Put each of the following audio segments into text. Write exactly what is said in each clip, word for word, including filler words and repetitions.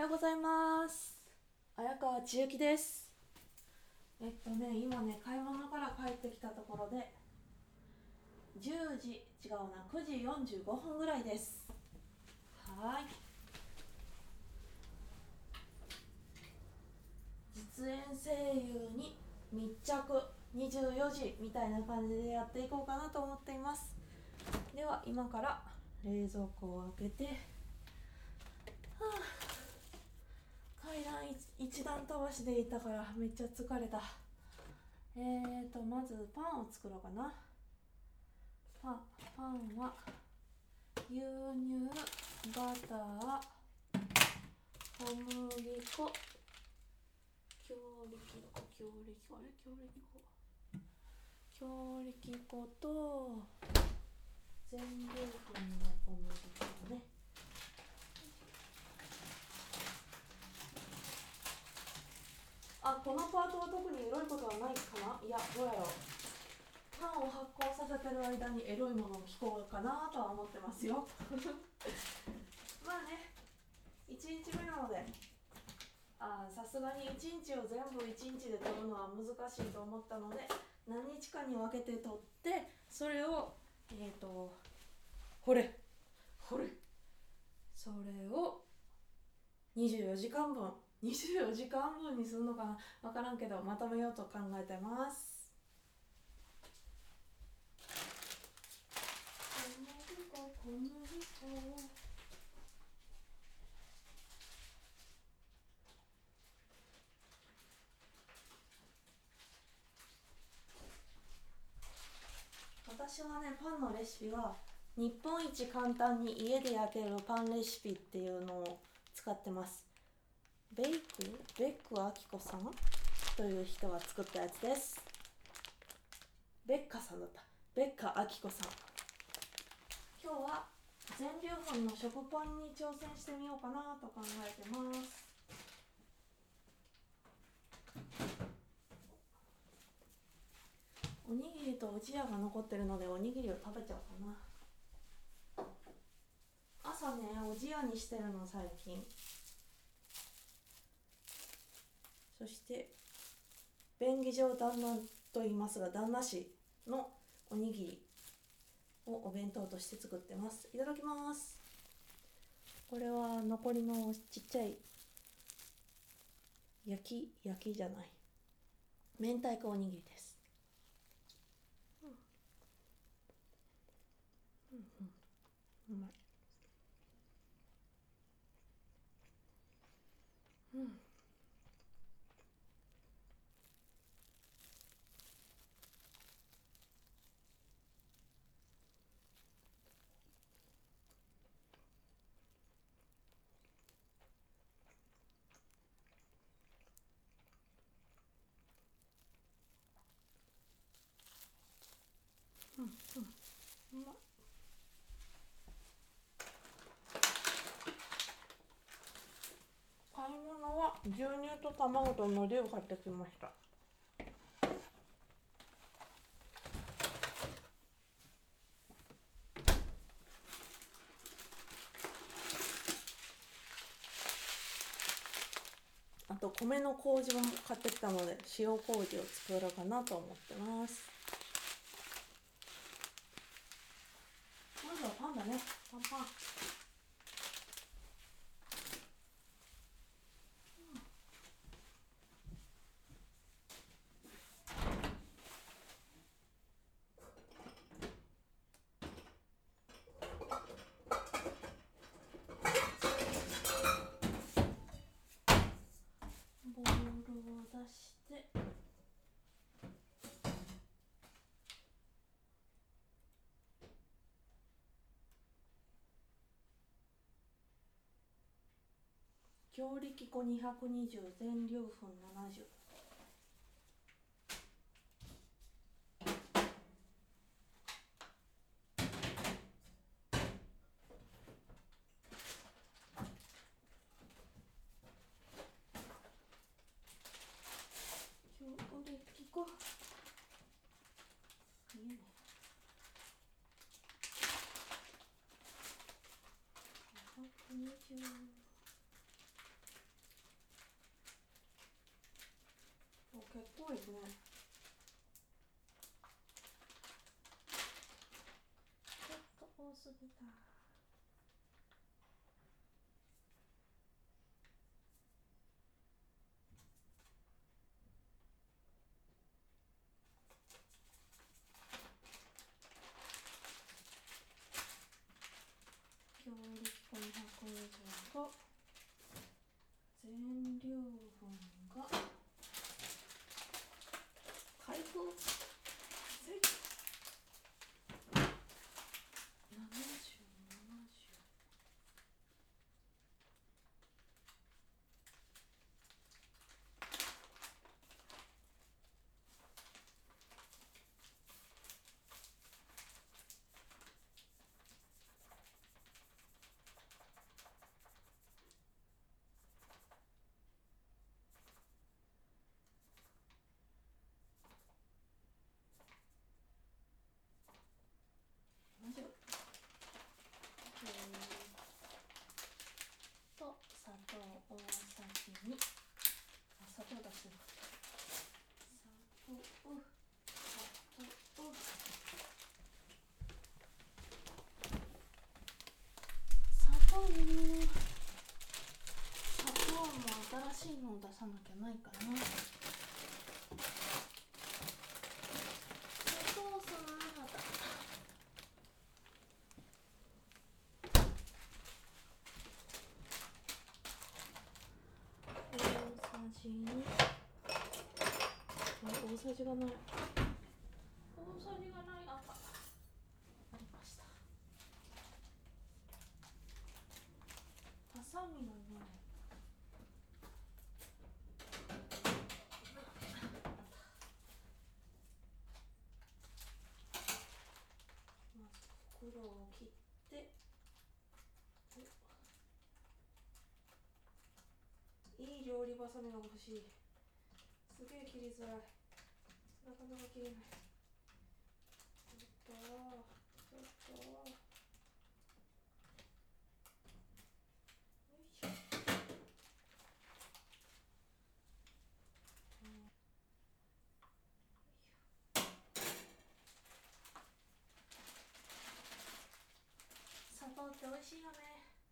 ようございます。綾川千幸です。えっとね今ね買い物から帰ってきたところでじゅうじ、違うな、くじよんじゅうごふんぐらいです。はい、実演声優に密着にじゅうよじみたいな感じでやっていこうかなと思っています。では今から冷蔵庫を開けて、はあ、階段一段飛ばしでいたからめっちゃ疲れた。えーとまずパンを作ろうかな。パンパンは牛乳、バター、小麦粉、強力粉、強力粉、あれ強力粉、強力粉と全粒粉の小麦粉ね。あ、このパートは特にエロいことはないかな。いや、どうやろう。パンを発酵させてる間にエロいものを聞こうかなとは思ってますよまあね、いちにちめなので、あ、さすがにいちにちを全部いちにちで取るのは難しいと思ったので、何日かに分けて取って、それをえっとほれほれそれをにじゅうよじかんぶんにじゅうよじかんぶんにするのかな、分からんけどまとめようと考えてます。小麦粉私はね、パンのレシピは日本一簡単に家で焼けるパンレシピっていうのを使ってます。ベイクベックアキコさんという人が作ったやつです。ベッカさんだった。ベッカアキコさん。今日は全粒粉の食パンに挑戦してみようかなと考えてます。おにぎりとおじやが残ってるのでおにぎりを食べちゃおうかな。朝ね、おじやにしてるの最近。そして便宜上旦那と言いますが旦那氏のおにぎりをお弁当として作ってます。いただきます。これは残りのちっちゃい焼き焼きじゃない明太子おにぎりです。うんうんうん、うまい。うんうんうん、うまい。買い物は牛乳と卵と海苔を買ってきました。あと米の麹も買ってきたので塩麹を作ろうかなと思ってます。まずはパンだね。パンパン。ボウルを出して強力粉にひゃくにじゅう、全粒粉ななじゅう。強力粉見えない。ひゃくにじゅう結構いくね。ちょっと多すぎた。強力粉ひゃく以上と全粒粉が開封せいななじゅうななじゅうななじゅうと砂糖大さじに、あ、砂糖出してなかった砂糖砂糖砂糖砂糖も新しいのを出さなきゃないかな。砂糖さ大さじに、大さじがない大さじがない、あった、ありました。ハサミがない。まず袋を切って、いい料理バサミが欲しい。すげえ切りづらい。なかなか切れない。ちょっとちょっとよいしょ。砂糖って美味しいよね。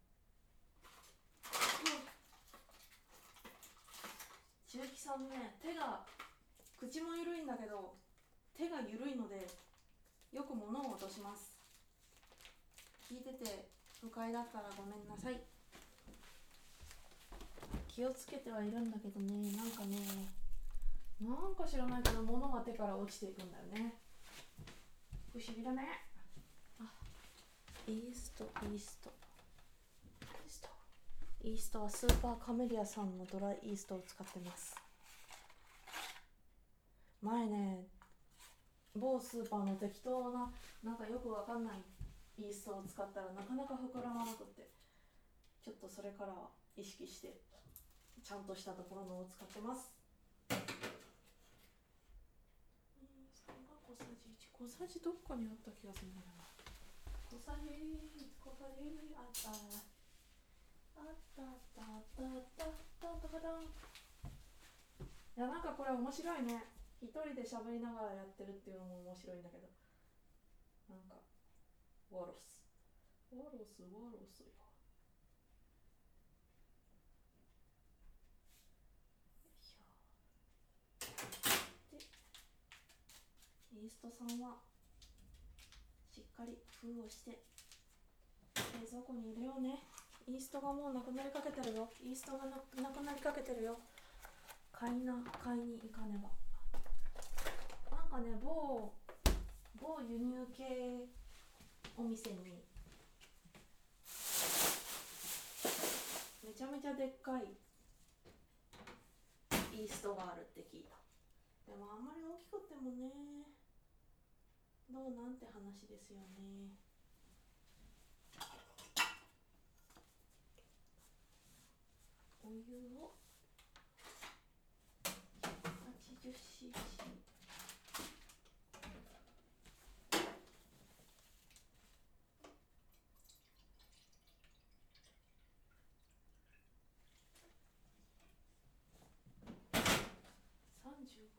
千秋さんね、手が口も緩いんだけど手が緩いのでよく物を落とします。聞いてて不快だったらごめんなさい。気をつけてはいるんだけどね、なんかね、なんか知らないけど物が手から落ちていくんだよね。不思議だね。あ、イーストイーストイーストイーストはスーパーカメリアさんのドライイーストを使ってます。前ね、某スーパーの適当ななんかよくわかんないイーストを使ったらなかなか膨らまなくって、ちょっとそれからは意識してちゃんとしたところのを使ってます。イーストが小さじいち、小さじどっかにあった気がするんだよな。小さじ小さじあったあったあったあったあったあったあった。いや、なんかこれ面白いね。一人で喋りながらやってるっていうのも面白いんだけど、なんかワロスワロスワロスよ。で、イーストさんはしっかり封をして冷蔵庫に入れようね。イーストがもうなくなりかけてるよ。イーストが な, なくなりかけてるよ。買いな買いに行かねば。なんかね、某某輸入系お店にめちゃめちゃでっかいイーストがあるって聞いた。でもあんまり大きくってもね、どうなんて話ですよね。お湯を はちじゅっシーシーさんじゅう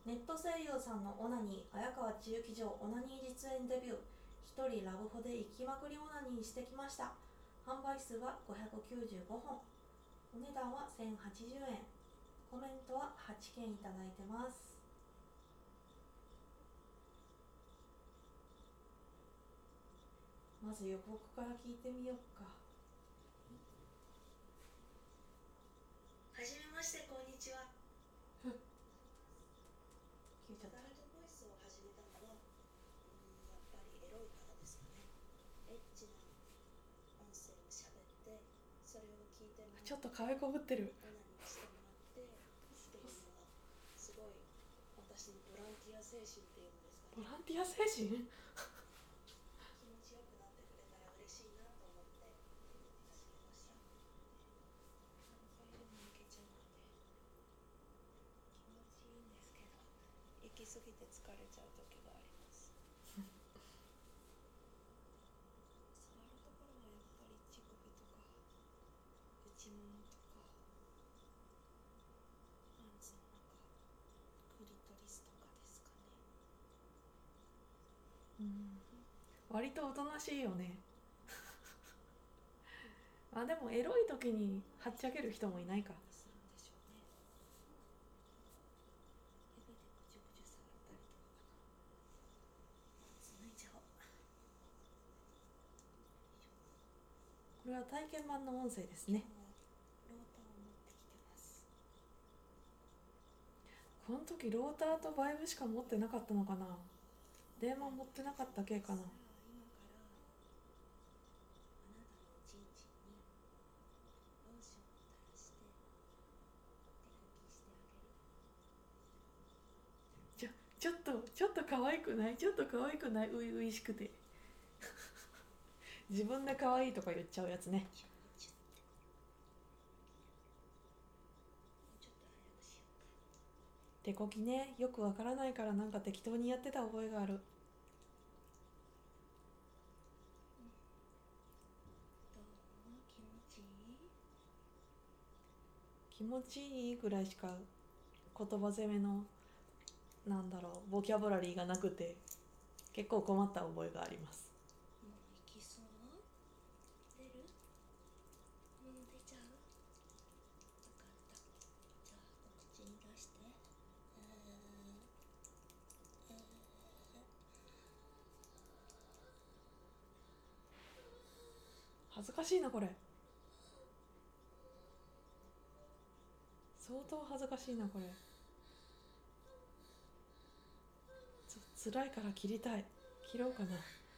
ネット声優さんのオナニー、綾川千雪城オナニー実演デビュー。一人ラブホで行きまくりオナニーしてきました。販売数はごひゃくきゅうじゅうごほん。お値段はせんはちじゅうえん。コメントははちけんいただいてます。まず予告から聞いてみようか。 はじめまして、こんにちは。 消えちゃった。 アダルトボイスを始めたのは、うん、やっぱりエロいからですかね。エッチな音声を喋って、それを聞いてもらって、 ちょっと可愛いこぶってる。 オナニーしてもらってっていうのが、すごい私のボランティア精神っていうのですかね。 ボランティア精神気持ちよくなってくれたら嬉しいなと思って始めました。何回でもいけちゃうので気持ちいいんですけど、行き過ぎて疲れちゃう時があります。触るところはやっぱり乳首とか内ももとかパンツの中、クリトリスとかですかね。 うん、割とおとなしいよね。あ、でもエロい時にはっちゃける人もいないか。 するんでしょうね。指でぐちゅぐちゅ触ったりとかかな。続いちゃおう。 これは体験版の音声ですね。 ローターを持ってきてます。 この時ローターとバイブしか持ってなかったのかな。電話持ってなかった系かな。 さあ、今からあなたのおちんちんにローションを垂らして手拭きしてあげる。 ちょちょっとちょっと可愛くない？ちょっと可愛くない？ういういしくて自分で可愛いとか言っちゃうやつね。 キュッキュッて。もうちょっと早くしようか。 手こきね、よくわからないからなんか適当にやってた覚えがある。 どう？気持ちいい？ 気持ちいいぐらいしか言葉攻めのなんだろうボキャブラリーがなくて結構困った覚えがあります。 もういきそう？出る？もう出ちゃう？よかった。じゃあお口に出して。えーえー恥ずかしいなこれ。相当恥ずかしいなこれ。つ辛いから切りたい。切ろうかな。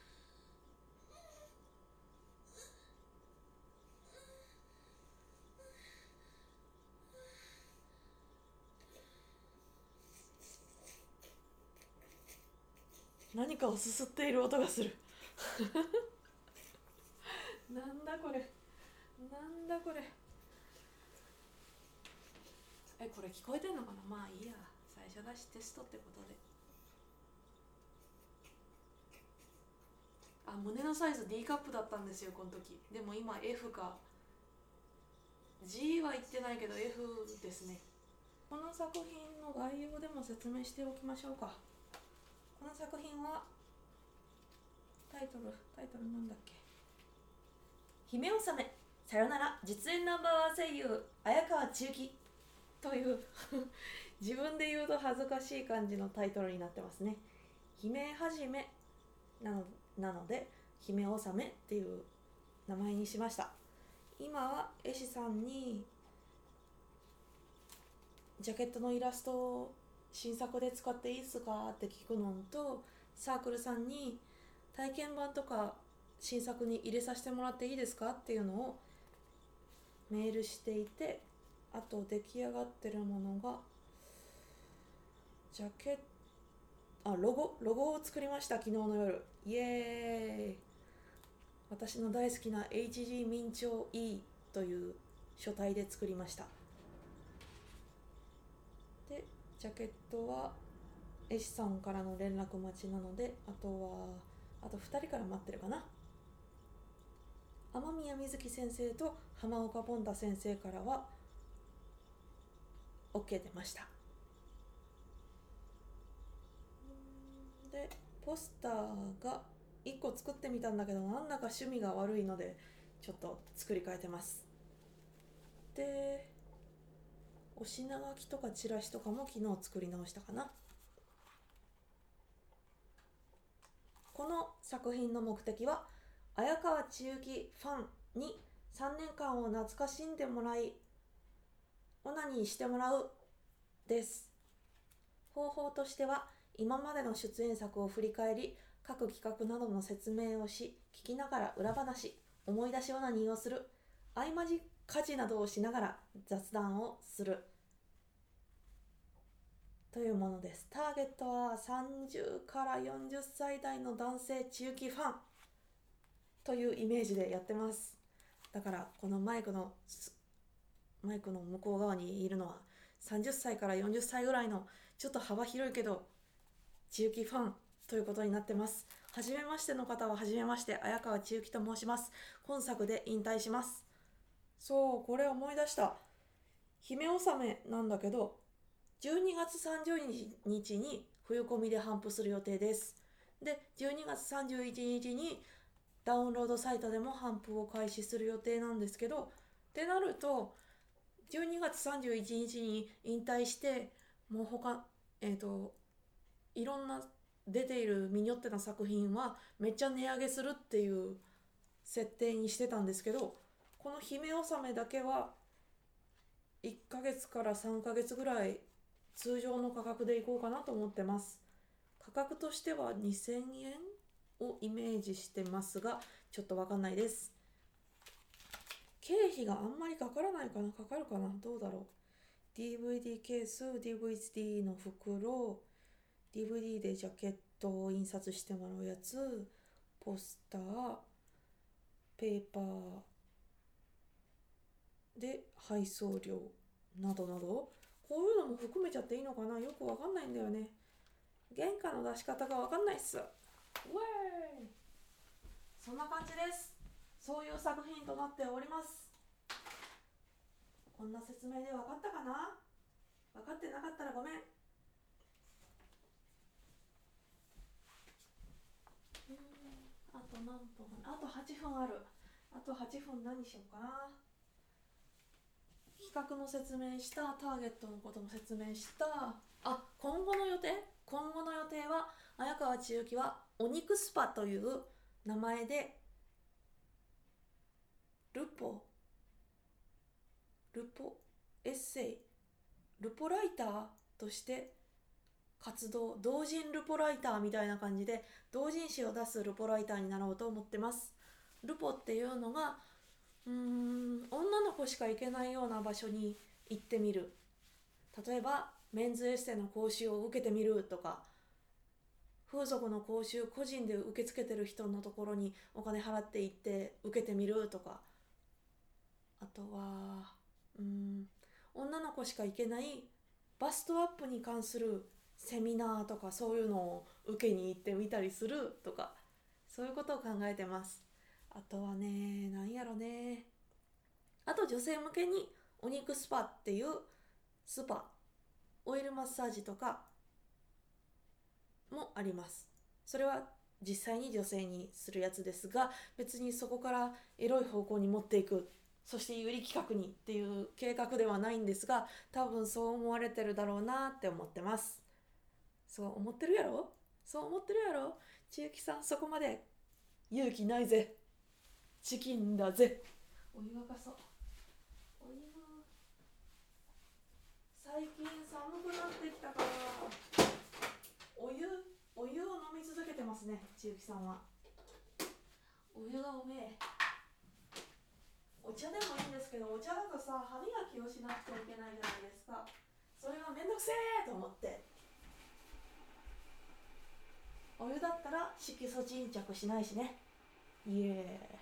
何かをすすっている音がするなんだこれ、なんだこれ。え、これ聞こえてんのかな。まあいいや、最初だしテストってことで。あ、胸のサイズ D カップだったんですよこの時。でも今 F か G は言ってないけど F ですね。この作品の概要でも説明しておきましょうか。この作品はタイトルタイトルなんだっけ。姫納めさよなら実演ナンバーワン声優綾川千雪という自分で言うと恥ずかしい感じのタイトルになってますね。姫はじめなのなので姫納めっていう名前にしました。今は絵師さんにジャケットのイラストを新作で使っていいっすかって聞くのと、サークルさんに体験版とか新作に入れさせてもらっていいですかっていうのをメールしていて、あと出来上がってるものがジャケット、あ、ロゴロゴを作りました。昨日の夜。イエーイ。私の大好きな エイチジー 明朝 E という書体で作りました。でジャケットは絵師さんからの連絡待ちなので、あとはあとふたりから待ってるかな。雨宮瑞希先生と浜岡ポンタ先生からは OK 出ました。 でポスターがいっこ作ってみたんだけど、なんだか趣味が悪いのでちょっと作り変えてます。でお品書きとかチラシとかも昨日作り直したかな。この作品の目的は綾川千雪ファンにさんねんかんを懐かしんでもらいオナニーしてもらうです。方法としては今までの出演作を振り返り、各企画などの説明をし、聞きながら裏話、思い出しオナニーをする、合間じ家事などをしながら雑談をするというものです。ターゲットはさんじゅうからよんじゅっさい代の男性中期ファンというイメージでやってます。だからこのマイクのマイクの向こう側にいるのはさんじゅっさいからよんじゅっさいぐらいのちょっと幅広いけど中期ファンということになってます。はじめましての方ははじめまして、綾川千雪と申します。今作で引退します。そう、これ思い出した。姫納めなんだけど、じゅうにがつさんじゅうにちに冬込みで頒布する予定です。で、じゅうにがつさんじゅういちにちにダウンロードサイトでも頒布を開始する予定なんですけど、ってなると、じゅうにがつさんじゅういちにちに引退して、もう他、えっと、いろんな出ているミニョッテな作品はめっちゃ値上げするっていう設定にしてたんですけど、この姫納めだけはいっかげつからさんかげつぐらい通常の価格でいこうかなと思ってます。価格としてはにせんえんをイメージしてますが、ちょっとわかんないです。経費があんまりかからないかな、かかるかな、どうだろう。 ディーブイディー ケース、 ディーブイディー の袋、 ディーブイディー でジャケットを印刷してもらうやつ、ポスター、ペーパーで配送料などなど、こういうのも含めちゃっていいのかな、よくわかんないんだよね。原価の出し方がわかんないっす。ウェーイ。そんな感じです。そういう作品となっております。こんな説明で分かったかな。分かってなかったらごめん。うーんあと何分、あとはちふんある。あとはちふん何しようかな。企画の説明した、ターゲットのことも説明した。あ、今後の予定今後の予定は、綾川千雪はお肉スパという名前でルポルポエッセイルポライターとして活動、同人ルポライターみたいな感じで同人誌を出すルポライターになろうと思ってます。ルポっていうのがうーん女の子しか行けないような場所に行ってみる。例えばメンズエステの講習を受けてみるとか、風俗の講習個人で受け付けてる人のところにお金払って行って受けてみるとか、あとはうーん女の子しか行けないバストアップに関するセミナーとか、そういうのを受けに行ってみたりするとか、そういうことを考えてます。あとはね、なんやろね、あと女性向けにお肉スパっていうスパ、オイルマッサージとかもあります。それは実際に女性にするやつですが、別にそこからエロい方向に持っていく、そして有利企画にっていう計画ではないんですが、多分そう思われてるだろうなって思ってます。そう思ってるやろそう思ってるやろ千雪さん、そこまで勇気ないぜ。チキンだぜ。お湯沸かそう。お湯、最近寒くなってきたからお湯お湯を飲み続けてますね、千雪さんは。お湯がうめえ。お茶でもいいんですけど、お茶だとさ、歯磨きをしなくちゃいけないじゃないですか。それがめんどくせえと思って、お湯だったら色素沈着しないしね。イエーイ。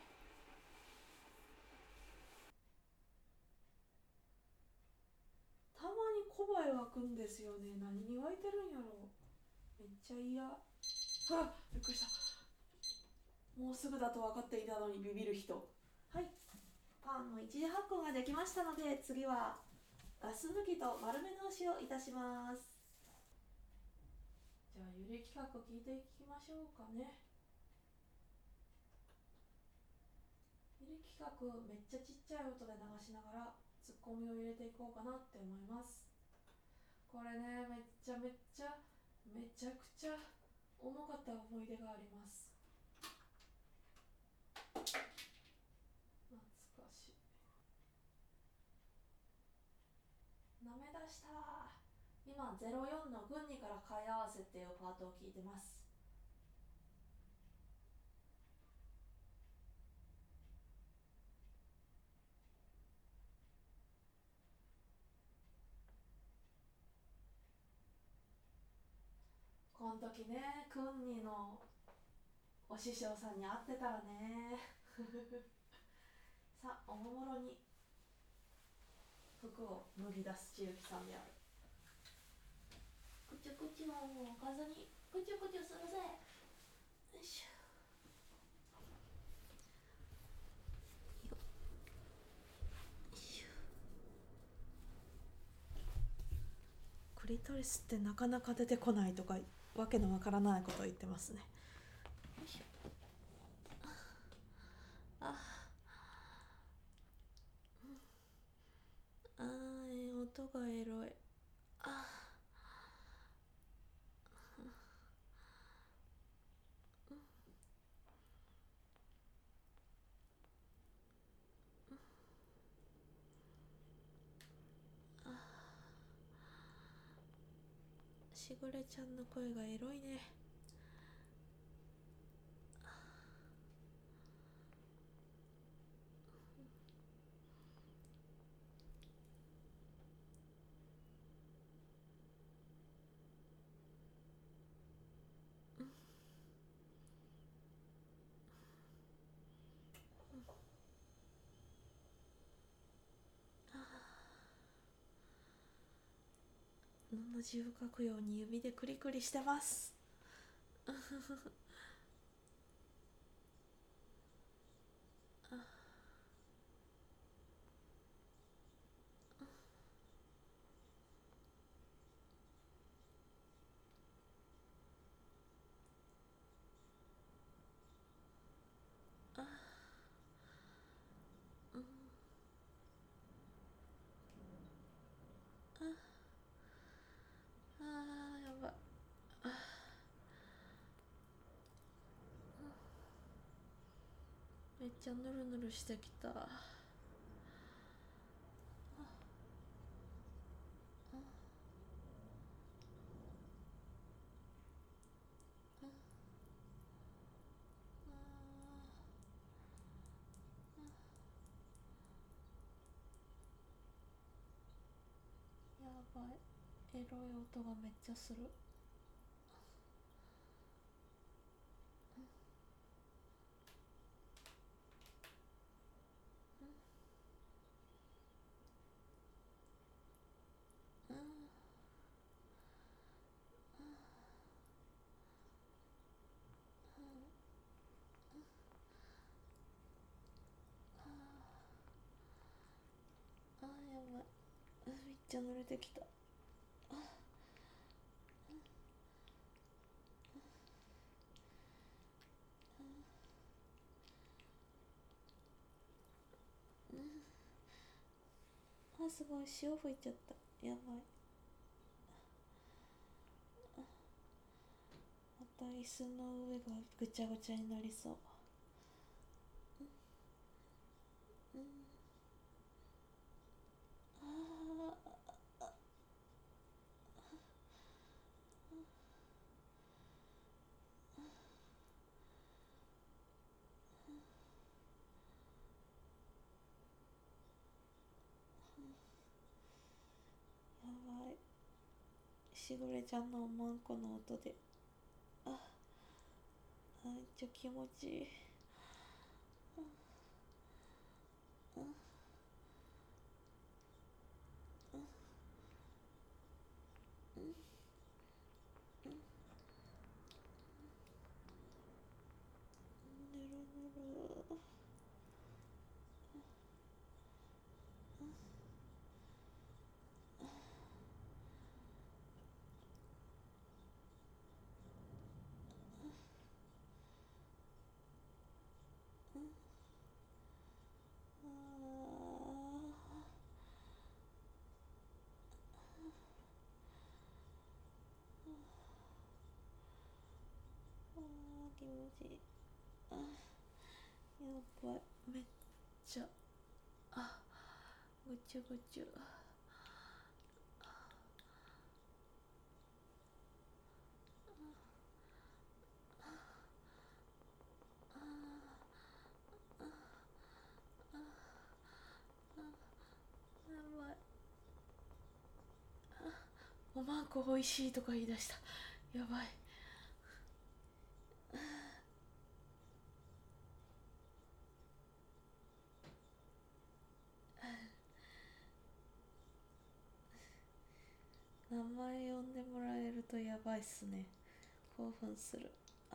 たまに小声湧くんですよね。何に湧いてるんやろ。めっちゃ嫌。はっ、びっくりした。もうすぐだと分かっていたのにビビる人。はい、パンの一次発酵ができましたので、次はガス抜きと丸め直しをいたします。 じゃあ揺れ企画聞いていきましょうかね。揺れ企画めっちゃちっちゃい音で流しながらツッコミを入れていこうかなって思います。これね、めっちゃめっちゃめちゃくちゃ重かった思い出があります。懐かしい。なめ出した。今ゼロよんの軍にから貝合わせっていうパートを聞いてます。この時ね、軍にのお師匠さんに会ってたらねさあ、おもむろに服を脱ぎ出す千雪さんである。くちゅくちゅを置かずにくちゅくちゅするぜ。よいしょ。よいしょ。クリトリスってなかなか出てこないとかわけのわからないことを言ってますね。よいしょ。ああー、音がエロい。あしぐれちゃんの声がエロいね。のの字を書くように指でクリクリしてますあーやばい。めっちゃヌルヌルしてきた。やばい、エロい音がめっちゃする。あーやばい、めっちゃ濡れてきた。あ、すごい、潮吹いちゃった。やばい。また椅子の上がぐちゃぐちゃになりそう。うん、あーやばい、しぐれちゃんのおまんこの音で、ああ、めっちゃ気持ちいい。ぬるぬる。 気持ちいい。あ、やばい、めっちゃ、あ、ぐちゅぐちゅ。やばい。おまんこおいしいとか言い出した。やばい。名前呼んでもらえるとやばいっすね。興奮する。あ、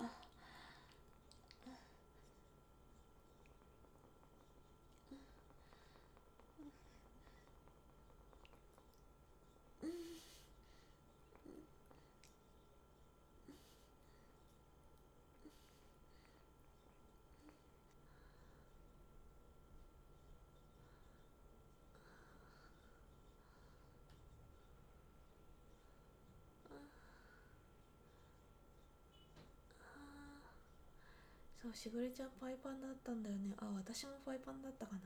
そう、しぐれちゃんパイパンだったんだよね。あ、私もパイパンだったかな。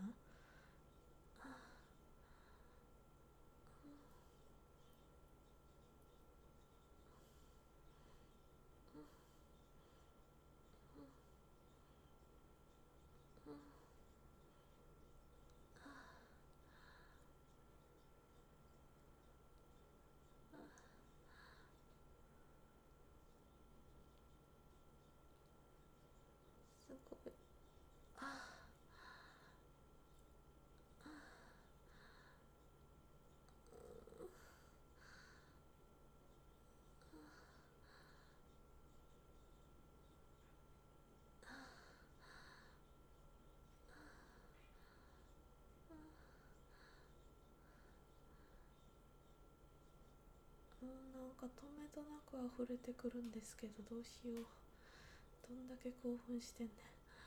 すごい。あ、うん、なんか止めどなく溢れてくるんですけど、どうしよう。どんだけ興奮してんねん。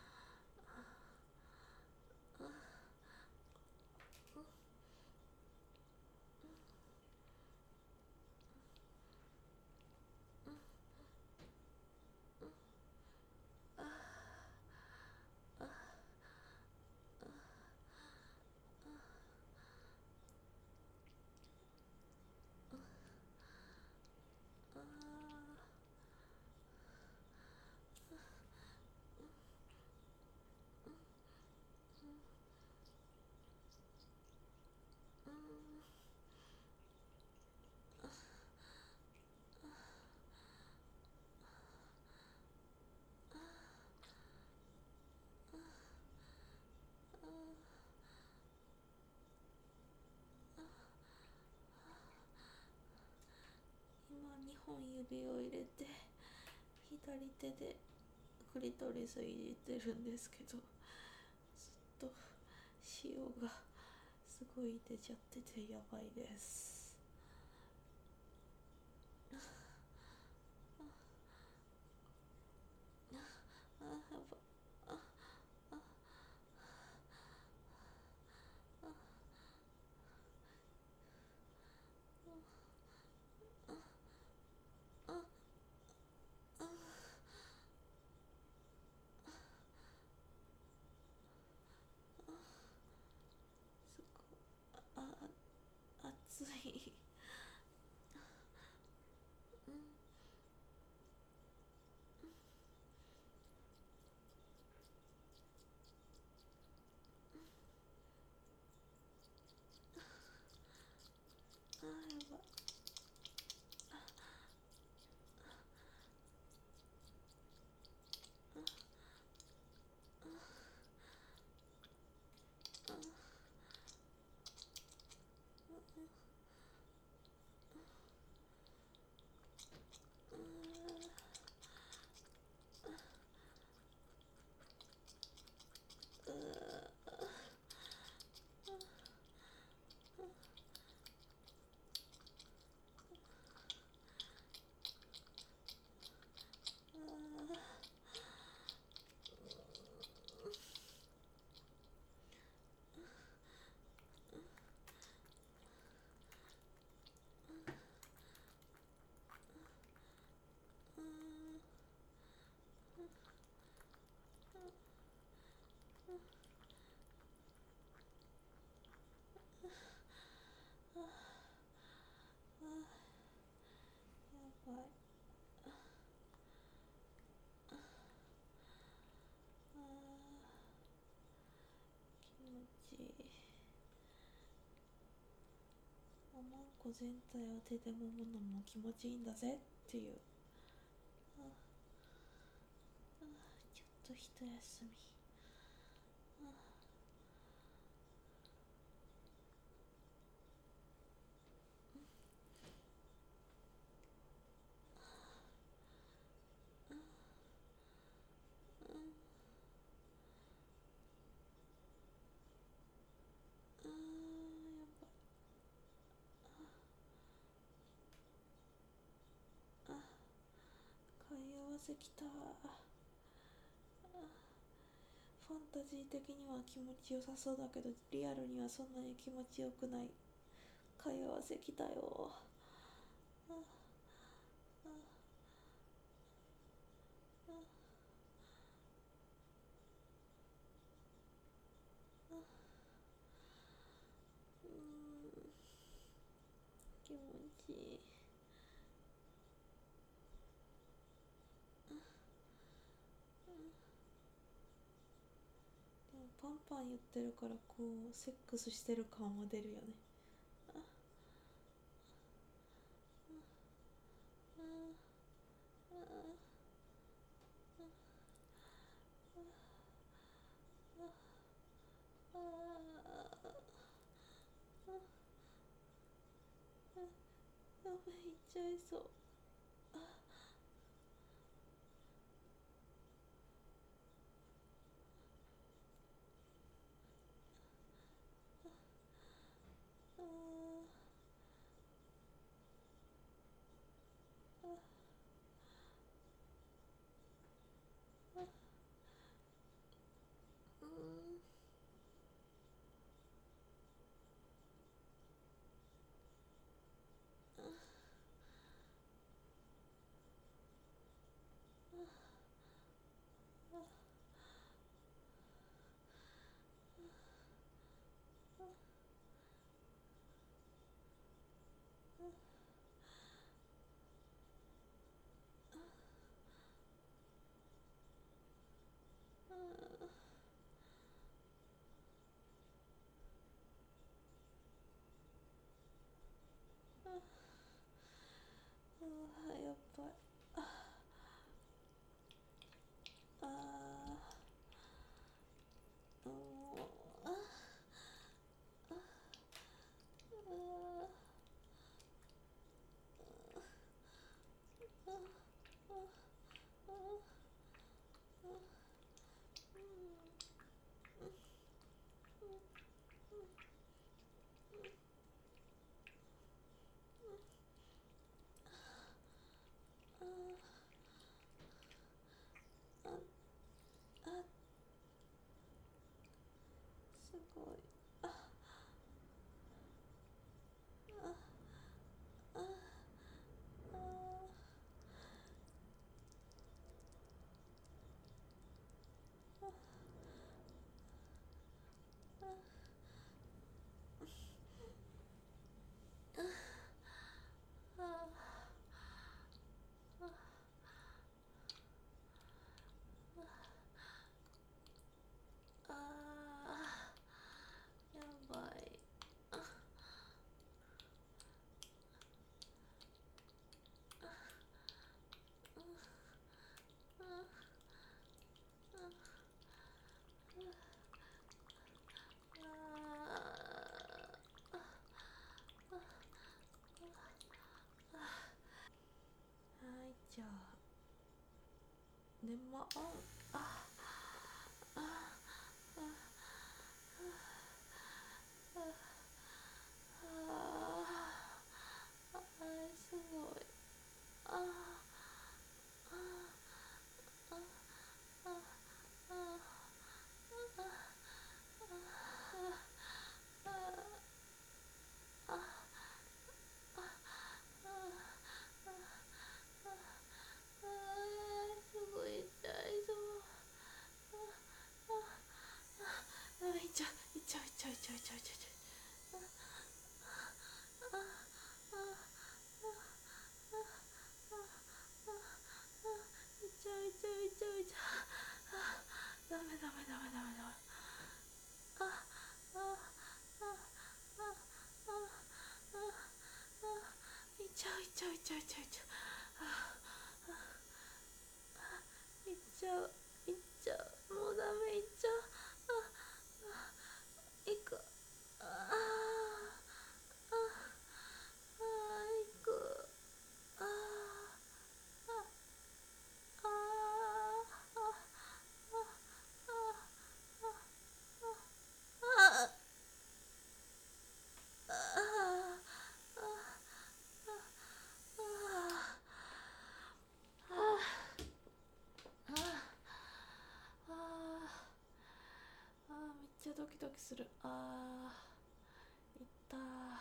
今にほん指を入れて左手でクリトリスいじってるんですけど、ずっと塩がすごい出ちゃっててやばいです。あ、やばい。すごい。あ、熱い。 ばい。あー気持ちいい。おまんこ全体を手で揉むのも気持ちいいんだぜっていう。ああちょっと一休み。あうんあーやばい。あ貝合わせきた。ファンタジー的には気持ちよさそうだけどリアルにはそんなに気持ちよくない。貝合わせきたよ。ああああうーん気持ちいい。でもパンパン言ってるからこうセックスしてる感は出るよね。あああああああやばい行っちゃいそう。ああああうんあやっぱりああもうああああすごい。あああああやばい。はいじゃあ寝まオン。ああああすごい。ああああすごい痛いぞ。 ちゃういっちゃういっちゃういっちゃう。いっちゃういっちゃう、もうダメ、いっちゃう。あいく、ああああいく、あああああああーめっちゃドキドキする。あーいったー。